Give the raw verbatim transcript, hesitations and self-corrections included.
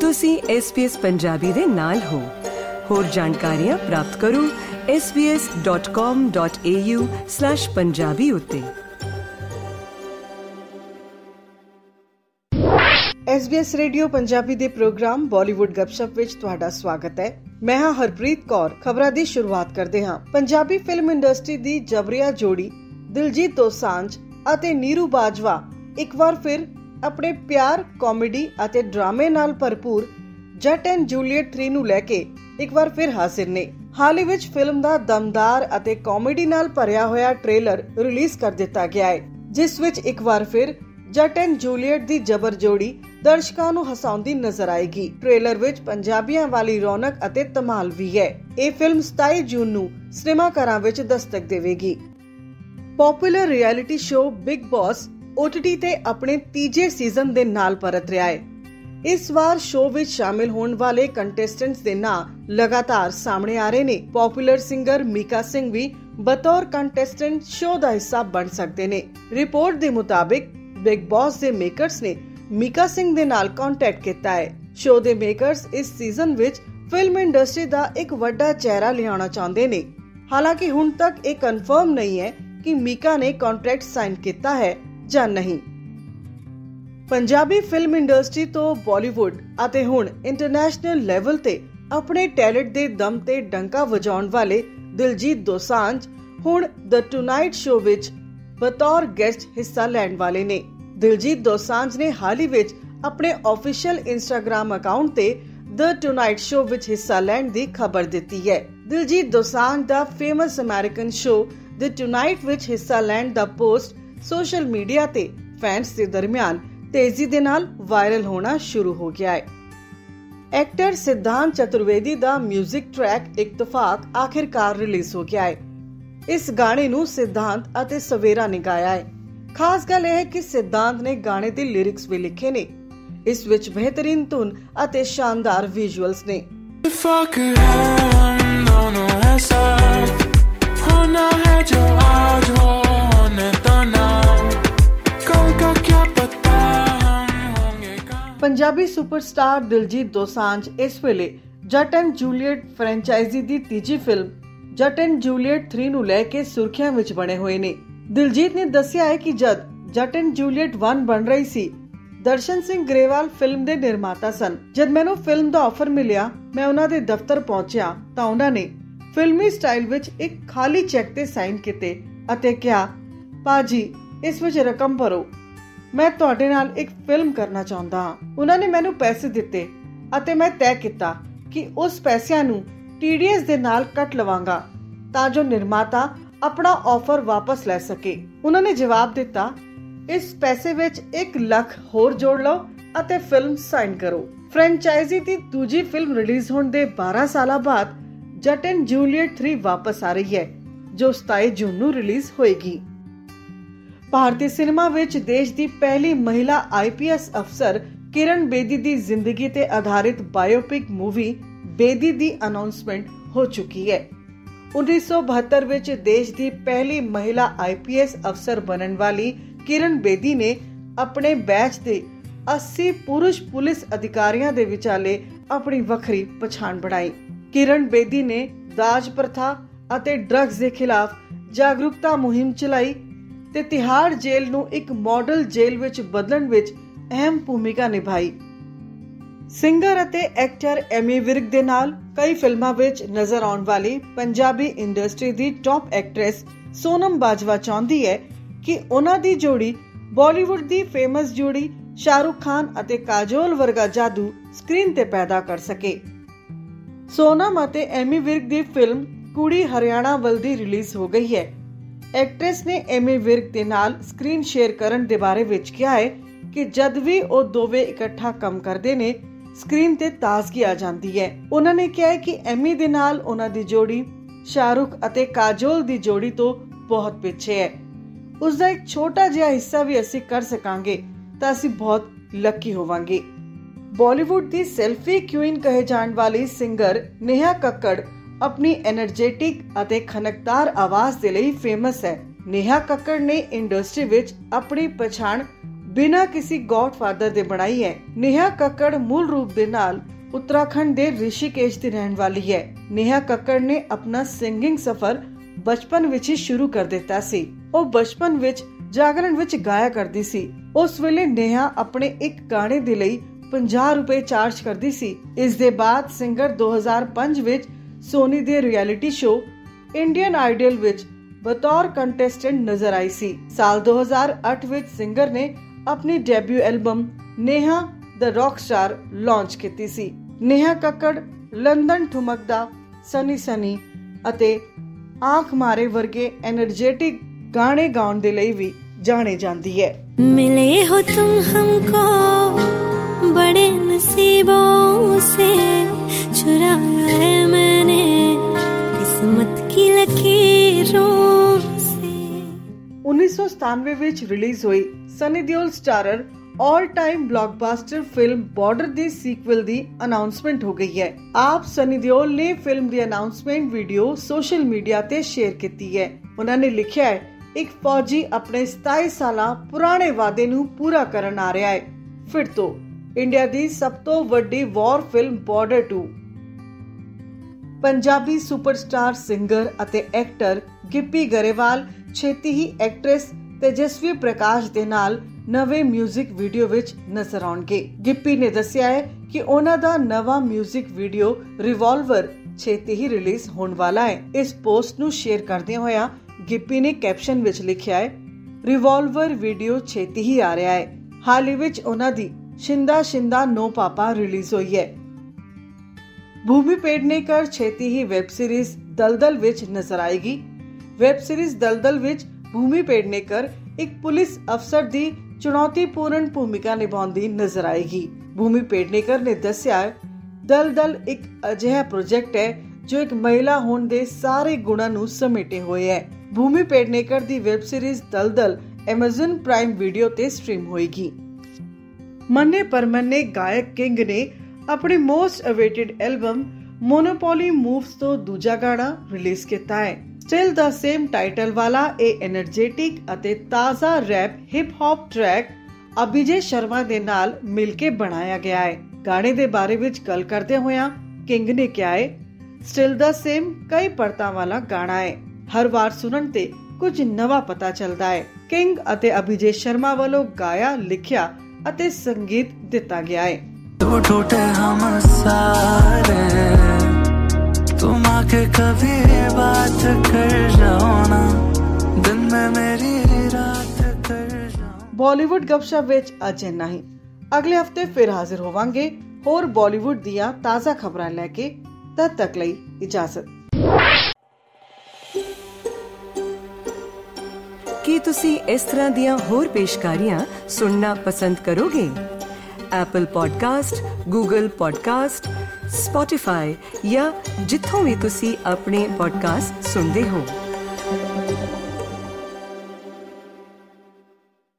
ਤੁਸੀਂ S B S Punjabi ਦੇ ਨਾਲ ਹੋ। ਹੋਰ ਜਾਣਕਾਰੀਆਂ ਪ੍ਰਾਪਤ ਕਰੋ S B S dot com dot A U slash Punjabi ਉੱਤੇ। S B S radio Punjabi ਦੇ ਪ੍ਰੋਗਰਾਮ ਬਾਲੀਵੁੱਡ ਗੱਪਸ਼ਪ ਵਿੱਚ ਤੁਹਾਡਾ ਸਵਾਗਤ ਹੈ। ਮੈਂ ਹਾਂ ਹਰਪ੍ਰੀਤ ਕੌਰ। ਖਬਰਾਂ ਦੀ ਸ਼ੁਰੂਆਤ ਕਰਦੇ ਹਾਂ। ਪੰਜਾਬੀ ਫਿਲਮ ਇੰਡਸਟਰੀ ਦੀ ਜਬਰੀਆ ਜੋੜੀ ਦਿਲਜੀਤ ਦੋਸਾਂਝ ਅਤੇ ਨੀਰੂ ਬਾਜਵਾ ਇੱਕ ਵਾਰ ਫਿਰ ਆਪਣੇ ਪਿਆਰ, ਕਾਮੇਡੀ ਅਤੇ ਡਰਾਮੇ ਨਾਲ ਭਰਪੂਰ ਜੱਟ ਐਂਡ ਜੂਲੀਅਟ ਥ੍ਰੀ ਨੂੰ ਲੈ ਕੇ ਇੱਕ ਵਾਰ ਫਿਰ ਹਾਜ਼ਰ ਨੇ। ਹਾਲ ਹੀ ਵਿੱਚ ਫਿਲਮ ਦਾ ਦਮਦਾਰ ਅਤੇ ਕਾਮੇਡੀ ਨਾਲ ਭਰਿਆ ਹੋਇਆ ਟ੍ਰੇਲਰ ਰਿਲੀਜ਼ ਕਰ ਦਿੱਤਾ ਗਿਆ ਹੈ, ਜਿਸ ਵਿੱਚ ਇੱਕ ਵਾਰ ਫਿਰ ਜੱਟ ਐਂਡ ਜੂਲੀਅਟ ਦੀ ਜਬਰ ਜੋੜੀ ਦਰਸ਼ਕਾਂ ਨੂੰ ਹਸਾਉਂਦੀ ਨਜ਼ਰ ਆਏਗੀ। ਟ੍ਰੇਲਰ ਵਿੱਚ ਪੰਜਾਬੀਆਂ ਵਾਲੀ ਰੌਣਕ ਅਤੇ ਧਮਾਲ ਵੀ ਹੈ। ਇਹ ਫਿਲਮ ਸਤਾਈ ਜੂਨ ਨੂੰ ਸਿਨੇਮਾ ਘਰਾਂ ਵਿੱਚ ਦਸਤਕ ਦੇਵੇਗੀ। Popular reality show Bigg Boss O T T ਤੇ ਆਪਣੇ ਤੀਜੇ ਸੀਜ਼ਨ ਦੇ ਨਾਲ ਪਰਤ ਰਿਹਾ ਹੈ। ਇਸ ਵਾਰ ਸ਼ੋਅ ਵਿੱਚ ਸ਼ਾਮਿਲ ਹੋਣ ਵਾਲੇ ਕੰਟੈਸਟੈਂਟਸ ਦੇ ਨਾਂ ਲਗਾਤਾਰ ਸਾਹਮਣੇ ਆ ਰਹੇ ਨੇ। ਪਪੂਲਰ ਸਿੰਗਰ ਮੀਕਾ ਸਿੰਘ ਵੀ ਬਤੌਰ ਕੰਟੈਸਟੈਂਟ ਸ਼ੋਅ ਦਾ ਹਿੱਸਾ ਬਣ ਸਕਦੇ ਨੇ। ਰਿਪੋਰਟ ਦੇ ਮੁਤਾਬਿਕ ਬਿਗ ਬੌਸ ਦੇ ਮੇਕਰਸ ਨੇ ਮੀਕਾ ਸਿੰਘ ਦੇ ਨਾਲ ਕੰਟੈਕਟ ਕੀਤਾ ਹੈ। ਸ਼ੋਅ ਦੇ ਮੇਕਰਸ ਇਸ ਸੀਜ਼ਨ ਵਿੱਚ ਫਿਲਮ ਇੰਡਸਟਰੀ ਦਾ ਇੱਕ ਵੱਡਾ ਚਿਹਰਾ ਲਿਆਉਣਾ ਚਾਹੁੰਦੇ ਨੇ। ਹਾਲਾਂਕਿ ਹੁਣ ਤੱਕ ਇਹ ਕਨਫਰਮ ਨਹੀਂ ਹੈ ਕਿ ਮੀਕਾ ਨੇ ਕੰਟਰੈਕਟ ਸਾਈਨ ਕੀਤਾ ਹੈ ਜਾਂ ਨਹੀਂ। ਪੰਜਾਬੀ ਫਿਲਮ ਇੰਡਸਟਰੀ ਤੋਂ ਬਾਲੀਵੁੱਡ ਅਤੇ ਹੁਣ ਇੰਟਰਨੈਸ਼ਨਲ ਲੈਵਲ ਤੇ ਆਪਣੇ ਟੈਲੈਂਟ ਦੇ ਦਮ ਤੇ ਡੰਕਾ ਵਜਾਉਣ ਵਾਲੇ ਦਿਲਜੀਤ ਦੋਸਾਂਝ ਹੁਣ ਦ ਟੂਨਾਈਟ ਸ਼ੋਅ ਵਿੱਚ ਬਤੌਰ ਗੈਸਟ ਹਿੱਸਾ ਲੈਣ ਵਾਲੇ ਨੇ। ਦਿਲਜੀਤ ਦੋਸਾਂਝ ਨੇ ਹਾਲ ਹੀ ਵਿੱਚ ਆਪਣੇ ਆਫੀਸ਼ੀਅਲ ਇੰਸਟਾਗ੍ਰਾਮ ਅਕਾਊਂਟ ਤੇ ਦ ਟੂਨਾਈਟ ਸ਼ੋਅ ਵਿੱਚ ਹਿੱਸਾ ਲੈਣ ਦੀ ਖਬਰ ਦਿੱਤੀ ਹੈ। ਦਿਲਜੀਤ ਦੋਸਾਂਝ ਦਾ famous American show the tonight ਵਿੱਚ ਹਿੱਸਾ ਲੈਣ ਦਾ ਪੋਸਟ ਸੋਸ਼ਲ ਮੀਡੀਆ ਤੇ ਫੈਨਸ ਦੇ ਦਰਮਿਆਨ ਤੇਜ਼ੀ ਦੇ ਨਾਲ ਵਾਇਰਲ ਹੋਣਾ ਸ਼ੁਰੂ ਹੋ ਗਿਆ ਹੈ। ਐਕਟਰ ਸਿਧਾਂਤ ਚਤੁਰਵੇਦੀ ਦਾ ਮਿਊਜ਼ਿਕ ਟਰੈਕ ਇਤਫਾਕ ਆਖਿਰਕਾਰ ਰਿਲੀਜ਼ ਹੋ ਗਿਆ ਹੈ। ਇਸ ਗਾਣੇ ਨੂੰ ਸਿਧਾਂਤ ਅਤੇ ਸਵੇਰਾ ਨੇ ਗਾਇਆ ਹੈ। ਖਾਸ ਗੱਲ ਇਹ ਹੈ ਕਿ ਸਿਧਾਂਤ ਨੇ ਗਾਣੇ ਦੇ ਲਿਰਿਕਸ ਵੀ ਲਿਖੇ ਨੇ। ਇਸ ਵਿੱਚ ਬਿਹਤਰੀਨ ਧੁਨ ਅਤੇ ਸ਼ਾਨਦਾਰ ਵਿਜ਼ੂਅਲਸ ਨੇ। ਪੰਜਾਬੀ ਸੁਪਰਸਟਾਰ ਦਿਲਜੀਤ ਦੋਸਾਂਝ ਇਸ ਵੇਲੇ ਜੱਟ ਐਂਡ ਜੂਲੀਅਟ ਫਰੈਂਚਾਈਜ਼ੀ ਦੀ ਤੀਜੀ ਫਿਲਮ ਜੱਟ ਐਂਡ ਜੂਲੀਅਟ ਥ੍ਰੀ ਨੂੰ ਲੈ ਕੇ ਸੁਰਖੀਆਂ ਵਿੱਚ ਬਣੇ ਹੋਏ ਨੇ। ਦਿਲਜੀਤ ਨੇ ਦੱਸਿਆ ਹੈ ਕਿ ਜਦ ਜੱਟ ਐਂਡ ਜੂਲੀਅਟ ਵਨ ਬਣ ਰਹੀ ਸੀ, ਦਰਸ਼ਨ ਸਿੰਘ ਗਰੇਵਾਲ ਫਿਲਮ ਦੇ ਨਿਰਮਾਤਾ ਸਨ। ਜਦ ਮੈਨੂੰ ਫਿਲਮ ਦਾ ਆਫਰ ਮਿਲਿਆ, ਮੈਂ ਉਹਨਾਂ ਦੇ ਦਫ਼ਤਰ ਪਹੁੰਚਿਆ ਤਾਂ ਉਹਨਾਂ ਨੇ ਫਿਲਮੀ ਸਟਾਈਲ ਵਿੱਚ ਇੱਕ ਖਾਲੀ ਚੈੱਕ ਤੇ ਸਾਈਨ ਕੀਤੇ ਅਤੇ ਕਿਹਾ, ਪਾਜੀ ਇਸ ਵਿੱਚ ਰਕਮ ਭਰੋ, ਮੈਂ ਤੁਹਾਡੇ ਨਾਲ ਇੱਕ ਫਿਲਮ ਕਰਨਾ ਚਾਹੁੰਦਾ ਹਾਂ। ਉਹਨਾਂ ਨੇ ਮੈਨੂੰ ਪੈਸੇ ਦਿੱਤੇ ਅਤੇ ਮੈਂ ਤੈਅ ਕੀਤਾ ਕਿ ਉਸ ਪੈਸਿਆਂ ਨੂੰ ਟੀ ਡੀ ਐਸ ਦੇ ਨਾਲ ਕੱਟ ਲਵਾਂਗਾ ਤਾਂ ਜੋ ਨਿਰਮਾਤਾ ਆਪਣਾ ਆਫਰ ਵਾਪਸ ਲੈ ਸਕੇ। ਉਹਨਾਂ ਨੇ ਜਵਾਬ ਦਿੱਤਾ, ਇਸ ਪੈਸੇ ਵਿੱਚ ਇੱਕ ਲੱਖ ਹੋਰ ਜੋੜ ਲਓ ਅਤੇ ਫਿਲਮ ਸਾਈਨ ਕਰੋ। ਫਰੈਂਚਾਈਜ਼ੀ ਦੀ ਦੂਜੀ ਫਿਲਮ ਰਿਲੀਜ਼ ਹੋਣ ਦੇ ਬਾਰਾਂ ਸਾਲਾਂ ਬਾਅਦ ਜੱਟ ਐਂਡ ਜੂਲੀਅਟ ਥ੍ਰੀ ਵਾਪਸ ਆ ਰਹੀ ਹੈ, ਜੋ ਸਤਾਈ ਜੂਨ ਨੂੰ ਰਿਲੀਜ਼ ਹੋਏਗੀ। ਭਾਰਤੀ ਸਿਨੇਮਾ ਵਿੱਚ ਦੇਸ਼ ਦੀ ਪਹਿਲੀ ਮਹਿਲਾ ਆਈ ਪੀ ਐਸ ਅਫਸਰ ਕਿਰਨ ਬੇਦੀ ਦੀ ਜ਼ਿੰਦਗੀ ਤੇ ਆਧਾਰਿਤ ਬਾਇਓਪਿਕ ਮੂਵੀ ਬੇਦੀ ਦੀ ਅਨਾਉਂਸਮੈਂਟ ਹੋ ਚੁੱਕੀ ਹੈ। ਉੱਨੀ ਸੌ ਬਹੱਤਰ ਵਿੱਚ ਦੇਸ਼ ਦੀ ਪਹਿਲੀ ਮਹਿਲਾ ਆਈ ਪੀ ਐਸ ਅਫਸਰ ਬਣਨ ਵਾਲੀ ਕਿਰਨ ਬੇਦੀ ਨੇ ਆਪਣੇ ਬੈਚ ਦੇ ਅੱਸੀ ਪੁਰਸ਼ ਪੁਲਿਸ ਅਧਿਕਾਰੀਆਂ ਦੇ ਵਿਚਾਲੇ ਆਪਣੀ ਵੱਖਰੀ ਪਛਾਣ ਬਣਾਈ। ਕਿਰਨ ਬੇਦੀ ਨੇ ਦਾਜ ਪ੍ਰਥਾ ਅਤੇ ਡਰੱਗਸ ਦੇ ਖਿਲਾਫ ਜਾਗਰੂਕਤਾ ਮੁਹਿੰਮ ਚਲਾਈ ਤੇ ਤਿਹਾੜ ਜੇਲ੍ਹ ਨੂੰ ਇੱਕ ਮਾਡਲ ਜੇਲ੍ਹ ਵਿੱਚ ਬਦਲਣ ਵਿੱਚ ਅਹਿਮ ਭੂਮਿਕਾ ਨਿਭਾਈ। ਸਿੰਗਰ ਅਤੇ ਐਕਟਰ ਐਮੀ ਵਿਰਕ ਦੇ ਨਾਲ ਕਈ ਫਿਲਮਾਂ ਵਿੱਚ ਨਜ਼ਰ ਆਉਣ ਵਾਲੀ ਪੰਜਾਬੀ ਇੰਡਸਟਰੀ ਦੀ ਟੌਪ ਐਕਟਰੈਸ ਸੋਨਮ ਬਾਜਵਾ ਚਾਹੁੰਦੀ ਹੈ ਕਿ ਉਹਨਾਂ ਦੀ ਜੋੜੀ ਬਾਲੀਵੁੱਡ ਦੀ ਫੇਮਸ ਜੋੜੀ ਸ਼ਾਹਰੁਖ ਖਾਨ ਅਤੇ ਕਾਜੋਲ ਵਰਗਾ ਜਾਦੂ ਸਕਰੀਨ ਤੇ ਪੈਦਾ ਕਰ ਸਕੇ। ਸੋਨਮ ਅਤੇ ਐਮੀ ਵਿਰਕ ਦੀ ਫਿਲਮ ਕੁੜੀ ਹਰਿਆਣਾ ਵੱਲ ਦੀ ਰਿਲੀਜ਼ ਹੋ ਗਈ ਹੈ। ਐਕਟਰੈਸ ਨੇ ਐਮੀ ਵਿਰਕ ਦੇ ਨਾਲ ਸਕਰੀਨ ਸ਼ੇਅਰ ਕਰਨ ਦੇ ਬਾਰੇ ਵਿੱਚ ਕਿਹਾ ਹੈ ਕਿ ਜਦ ਵੀ ਉਹ ਦੋਵੇਂ ਇਕੱਠਾ ਕੰਮ ਕਰਦੇ ਨੇ, ਸਕਰੀਨ ਤੇ ਤਾਜ਼ਗੀ ਆ ਜਾਂਦੀ ਹੈ। ਉਹਨਾਂ ਨੇ ਕਿਹਾ ਹੈ ਕਿ ਐਮੀ ਦੇ ਨਾਲ ਉਹਨਾਂ ਦੀ ਜੋੜੀ ਸ਼ਾਹਰੁਖ ਅਤੇ ਕਾਜੋਲ ਦੀ ਜੋੜੀ ਤੋਂ ਬਹੁਤ ਪਿੱਛੇ ਹੈ। ਉਸ ਦਾ ਇੱਕ ਛੋਟਾ ਜਿਹਾ ਹਿੱਸਾ ਵੀ ਅਸੀਂ ਕਰ ਸਕਾਂਗੇ ਤਾਂ ਅਸੀਂ ਬਹੁਤ ਲੱਕੀ ਹੋਵਾਂਗੇ। ਬਾਲੀਵੁੱਡ ਦੀ ਸੈਲਫੀ ਕੁਈਨ ਕਹੇ ਜਾਣ ਵਾਲੀ ਸਿੰਗਰ ਨੇਹਾ ਕੱਕੜ ਆਪਣੀ ਐਨਰਜੈਟਿਕ ਅਤੇ ਖਨਕਦਾਰ ਆਵਾਜ਼ ਦੇ ਲਈ ਫੇਮਸ ਹੈ। ਨੇਹਾ ਕੱਕੜ ਨੇ ਇੰਡਸਟਰੀ ਵਿੱਚ ਆਪਣੀ ਪਛਾਣ ਬਿਨਾਂ ਕਿਸੇ ਗॉडफादर ਦੇ ਬਣਾਈ ਹੈ। ਨੇਹਾ ਕੱਕੜ ਮੂਲ ਰੂਪ ਦੇ ਨਾਲ ਉੱਤਰਾਖੰਡ ਦੇ ਰਿਸ਼ੀਕੇਸ਼ ਦੀ ਰਹਿਣ ਵਾਲੀ ਹੈ। ਨੇਹਾ ਕੱਕੜ ਨੇ ਆਪਣਾ ਸਿੰਗਿੰਗ ਸਫ਼ਰ ਬਚਪਨ ਵਿੱਚ ਹੀ ਸ਼ੁਰੂ ਕਰ ਦਿੱਤਾ ਸੀ। ਉਹ ਬਚਪਨ ਵਿੱਚ ਜਾਗਰਣ ਵਿੱਚ ਗਾਇਆ ਕਰਦੀ ਸੀ। ਉਸ ਵੇਲੇ ਨੇਹਾ ਆਪਣੇ ਇੱਕ ਗਾਣੇ ਦੇ ਲਈ ਪੰਜਾਹ ਰੁਪਏ ਚਾਰਜ ਕਰਦੀ ਸੀ। ਇਸ ਦੇ ਬਾਅਦ ਸਿੰਗਰ ਦੋ ਹਜ਼ਾਰ ਪੰਜ ਵਿੱਚ ਸੋਨੀ ਦੇ ਰਿਐਲਿਟੀ ਸ਼ੋਅ ਇੰਡੀਅਨ ਆਈਡਲ ਵਿੱਚ ਬਤੌਰ ਕੰਟੈਸਟੈਂਟ ਨਜ਼ਰ ਆਈ ਸੀ। ਸਾਲ ਦੋ ਹਜ਼ਾਰ ਅੱਠ ਵਿੱਚ ਸਿੰਗਰ ਨੇ ਆਪਣੀ debut album Neha the rock star launch ਕੀਤੀ ਸੀ। ਨੇਹਾ ਕੱਕੜ ਲੰਡਨ ਠੁਮਕਦਾ, ਸਨੀ ਸਨੀ ਅਤੇ ਆਂਖ ਮਾਰੇ ਵਰਗੇ ਐਨਰਜੈਟਿਕ ਗਾਣੇ ਗਾਉਣ ਦੇ ਲਈ ਵੀ ਜਾਣੇ ਜਾਂਦੀ ਹੈ। ਮਿਲੇ ਹੋ ਤੁਮ ਹਮਕੋ ਬੜੇ ਨਸੀਬੋਂ ਸੇ ਚੁਰਾਇਆ ਹੈ ਮੈਨੇ ਕਿਸਮਤ ਕੀ ਲਕੀਰੋਂ ਸੇ। उन्नीस सौ सतानवे ਵਿੱਚ ਰਿਲੀਜ਼ ਹੋਈ Sunny Deol starrer all time blockbuster film border ਦੀ ਸੀਕਵਲ ਦੀ ਅਨਾਉਂਸਮੈਂਟ ਹੋ ਗਈ ਹੈ। ਆਪ ਸਨੀ ਦਿਓਲ ਨੇ ਫਿਲਮ ਦੀ ਅਨਾਉਂਸਮੈਂਟ ਵੀਡੀਓ ਸੋਸ਼ਲ ਮੀਡੀਆ ਤੇ ਸ਼ੇਅਰ ਕੀਤੀ ਹੈ। ਉਹਨਾਂ ਨੇ ਲਿਖਿਆ ਹੈ, ਇੱਕ ਫੌਜੀ ਆਪਣੇ ਸਤਾਈ ਸਾਲਾਂ ਪੁਰਾਣੇ ਵਾਅਦੇ ਨੂੰ ਪੂਰਾ ਕਰਨ ਆ ਰਿਹਾ ਹੈ। ਫਿਰ ਤੋਂ ਇੰਡੀਆ ਦੀ ਸਭ ਤੋਂ ਵੱਡੀ ਵਾਰ film border two. Punjabi superstar singer ਅਤੇ ਐਕਟਰ ਗਿੱਪੀ ਗਰੇਵਾਲ ਛੇਤੀ ਹੀ ਐਕਟਰੈਸ ਤੇਜਸਵੀ ਪ੍ਰਕਾਸ਼ ਦੇ ਨਾਲ ਨਵੇਂ ਮਿਊਜ਼ਿਕ ਵੀਡੀਓ ਵਿੱਚ ਨਜ਼ਰ ਆਉਣਗੇ। ਗਿੱਪੀ ਨੇ ਦੱਸਿਆ ਹੈ ਕਿ ਉਹਨਾਂ ਦਾ ਨਵਾਂ ਮਿਊਜ਼ਿਕ ਵੀਡੀਓ ਰਿਵਾਲਵਰ ਛੇਤੀ ਹੀ ਰਿਲੀਜ਼ ਹੋਣ ਵਾਲਾ ਹੈ। ਇਸ ਪੋਸਟ ਨੂੰ ਸ਼ੇਅਰ ਕਰਦਿਆਂ ਹੋਇਆ ਗਿੱਪੀ ਨੇ ਕੈਪਸ਼ਨ ਵਿੱਚ ਲਿਖਿਆ ਹੈ, ਰਿਵਾਲਵਰ ਵੀਡੀਓ ਛੇਤੀ ਹੀ ਆ ਰਿਹਾ ਹੈ। ਹਾਲ ਹੀ ਵਿੱਚ ਉਹਨਾਂ ਦੀ Shinda Shinda no papa release ਹੋਈ ਹੈ। ਭੂਮੀ ਪੇਡਨੇਕਰ ਛੇਤੀ ਹੀ ਵੈਬ ਸੀਰੀਜ਼ ਦਲਦਲ ਵਿੱਚ ਨਜ਼ਰ ਆਏਗੀ। ਵੈਬ ਸੀਰੀਜ਼ ਦਲਦਲ ਵਿੱਚ ਭੂਮੀ ਪੇਡਨੇਕਰ ਇੱਕ ਪੁਲਿਸ ਅਫਸਰ ਦੀ ਚੁਣੌਤੀਪੂਰਨ ਭੂਮਿਕਾ ਨਿਭਾਉਂਦੀ ਨਜ਼ਰ ਆਏਗੀ। ਭੂਮੀ ਪੇਡਨੇਕਰ ਨੇ ਦੱਸਿਆ, ਦਲਦਲ ਇੱਕ ਅਜਿਹਾ ਪ੍ਰੋਜੈਕਟ ਹੈ ਜੋ ਇੱਕ ਮਹਿਲਾ ਹੋਣ ਦੇ ਸਾਰੇ ਗੁਣਾਂ ਨੂੰ ਸਮੇਟੇ ਹੋਏ ਹੈ। ਭੂਮੀ ਪੇਡਨੇਕਰ ਦੀ ਵੈਬ ਸੀਰੀਜ਼ ਦਲਦਲ ਐਮਾਜ਼ਨ ਪ੍ਰਾਈਮ ਵੀਡੀਓ ਤੇ ਸਟ੍ਰੀਮ ਹੋਏਗੀ। ਮੰਨੇ ਪਰਮੰਨੇ ਗਾਇਕ ਕਿੰਗ ਨੇ ਆਪਣੀ most awaited album monopoly moves ਤੋਂ ਦੂਜਾ ਗਾਣਾ ਰਿਲੀਜ਼ ਕੀਤਾ ਹੈ। ਸਟਿਲ ਦਾ ਸੇਮ ਟਾਈਟਲ ਵਾਲਾ ਇਹ ਐਨਰਜੈਟਿਕ ਅਤੇ ਤਾਜ਼ਾ rap hip hop track Abhijay Sharma ਦੇ ਨਾਲ ਮਿਲ ਕੇ ਬਣਾਇਆ ਗਿਆ ਹੈ। ਗਾਣੇ ਦੇ ਬਾਰੇ ਵਿੱਚ ਗੱਲ ਕਰਦੇ ਹੋਇਆ ਕਿੰਗ ਨੇ ਕਿਹਾ ਹੈ, ਸਟਿਲ ਦਾ ਸੇਮ ਕਈ ਪਰਤਾਂ ਵਾਲਾ ਗਾਣਾ ਹੈ। ਹਰ ਵਾਰ ਸੁਣਨ ਤੇ ਕੁਝ ਨਵਾਂ ਪਤਾ ਚੱਲਦਾ ਹੈ। ਕਿੰਗ ਅਤੇ ਅਭਿਜੇ ਸ਼ਰਮਾ ਵੱਲੋਂ ਗਾਇਆ, ਲਿਖਿਆ ਅਤੇ ਸੰਗੀਤ ਦਿੱਤਾ ਗਿਆ ਹੈ। टूटे हम सारे तुम आके कभी बात कर जाओ ना दिन में मेरी रात कर जाओ। ਬਾਲੀਵੁੱਡ ਗੱਪਸ਼ਪ ਵਿੱਚ ਅੱਜ ਇੰਨਾ ਹੀ। ਅਗਲੇ ਹਫਤੇ ਫਿਰ ਹਾਜ਼ਰ ਹੋਵਾਂਗੇ ਹੋਰ ਬਾਲੀਵੁੱਡ ਦੀਆਂ ਤਾਜ਼ਾ ਖਬਰਾਂ ਲੈ ਕੇ। ਤਦ ਤੱਕ ਲਈ ਇਜਾਜ਼ਤ। ਕੀ ਤੁਸੀਂ ਇਸ ਤਰ੍ਹਾਂ ਦੀਆਂ ਹੋਰ ਪੇਸ਼ਕਾਰੀਆਂ ਸੁਣਨਾ ਪਸੰਦ ਕਰੋਗੇ? Apple podcast, Google podcast, Spotify ਜਾਂ ਜਿੱਥੋਂ ਵੀ ਤੁਸੀਂ ਆਪਣੇ ਪੋਡਕਾਸਟ ਸੁਣਦੇ ਹੋ।